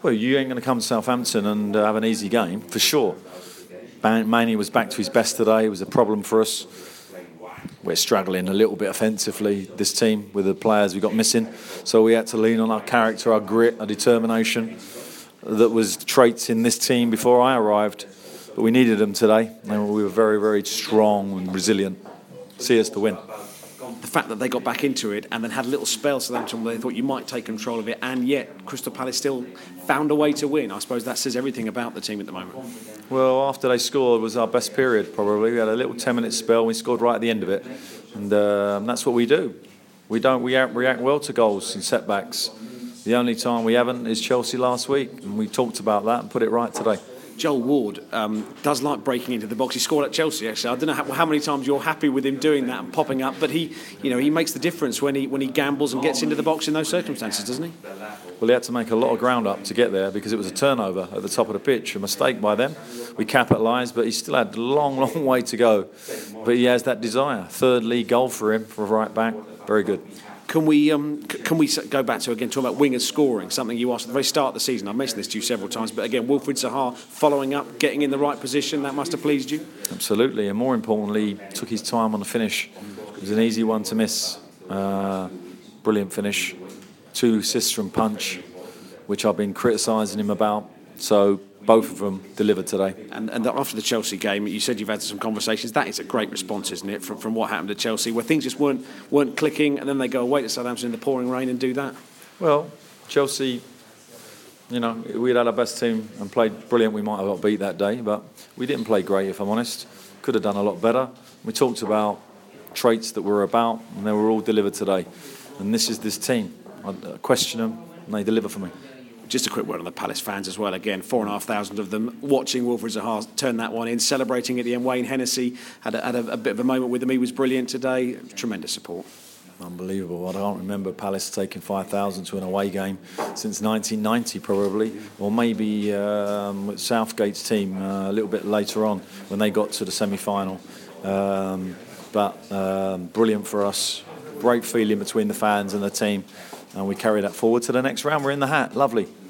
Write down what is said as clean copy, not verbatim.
Well, you ain't going to come to Southampton and have an easy game, for sure. Manny was back to his best today. It was a problem for us. We're struggling a little bit offensively, this team, with the players we got missing. So we had to lean on our character, our grit, our determination. That was traits in this team before I arrived. But we needed them today. And we were very, very strong and resilient. See us to win. The fact that they got back into it and then had a little spell Southampton where they thought you might take control of it, and yet Crystal Palace still found a way to win. I suppose that says everything about the team at the moment. Well, after they scored was our best period, probably. We had a little 10-minute spell. We scored right at the end of it. And that's what we do. We react well to goals and setbacks. The only time we haven't is Chelsea last week. And we talked about that and put it right today. Joel Ward does like breaking into the box. He scored at Chelsea, actually. I don't know how many times you're happy with him doing that and popping up, but he makes the difference when he gambles and gets into the box in those circumstances, doesn't he? Well, he had to make a lot of ground up to get there because it was a turnover at the top of the pitch, a mistake by them. We capitalised, but he still had a long, long way to go. But he has that desire. Third league goal for him, for a right back. Very good. Can we go back to, again, talking about wingers scoring, something you asked at the very start of the season? I've mentioned this to you several times, but again, Wilfried Zaha following up, getting in the right position, that must have pleased you? Absolutely, and more importantly, he took his time on the finish. It was an easy one to miss. Brilliant finish. 2 assists from Punch, which I've been criticising him about. So both of them delivered today. And after the Chelsea game, you said you've had some conversations. That is a great response, isn't it, from what happened to Chelsea, where things just weren't clicking, and then they go away to Southampton in the pouring rain and do that? Well, Chelsea, we'd had our best team and played brilliant. We might have got beat that day, but we didn't play great, if I'm honest. Could have done a lot better. We talked about traits that we're about, and they were all delivered today. And this is this team. I question them, and they deliver for me. Just a quick word on the Palace fans as well. Again, 4,500 of them watching Wilfried Zaha turn that one in, celebrating at the end. Wayne Hennessy had a bit of a moment with them. He was brilliant today. Tremendous support. Unbelievable. I don't remember Palace taking 5,000 to an away game since 1990 probably, or maybe Southgate's team a little bit later on when they got to the semi-final. But brilliant for us. Great feeling between the fans and the team. And we carry that forward to the next round. We're in the hat. Lovely.